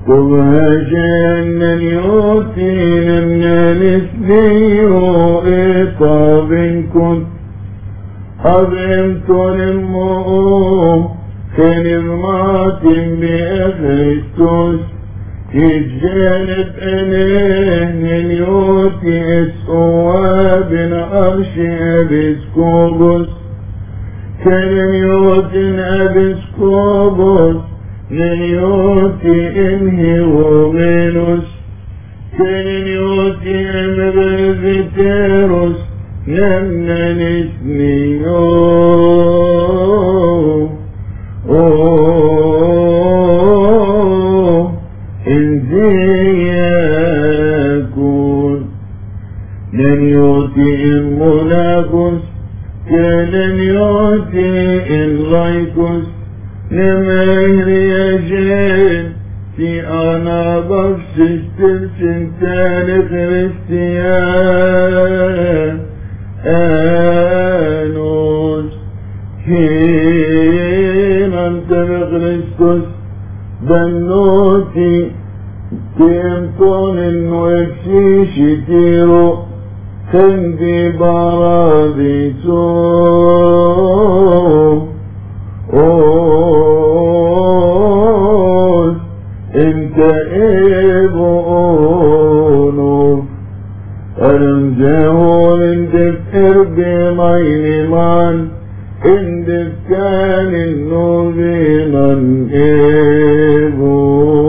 تبهجن يوتين من الاسليو إطاب كنت أظمت المؤوم كنظمات بأخريستوس يتجانب أنه يوتي اسقوا بن أرش أبسكوبوس كان يوتي أبسكوبوس نيوتي انهيومينوس كان يوتي امبرزيتيروس نمنا نسنيو انزيكون لن يوتي الملاكوس كان يوتي اللايكوس نمهر يجين في أنا بفسش ترسنتان خريستيان آنوس كين أنت بخريستوس بنوتي كيمتون النوكسيش تيرو تندي باراديسو انت ابونو ارمجهول اندف اربي مينمان اندف كان النوبي من ابونو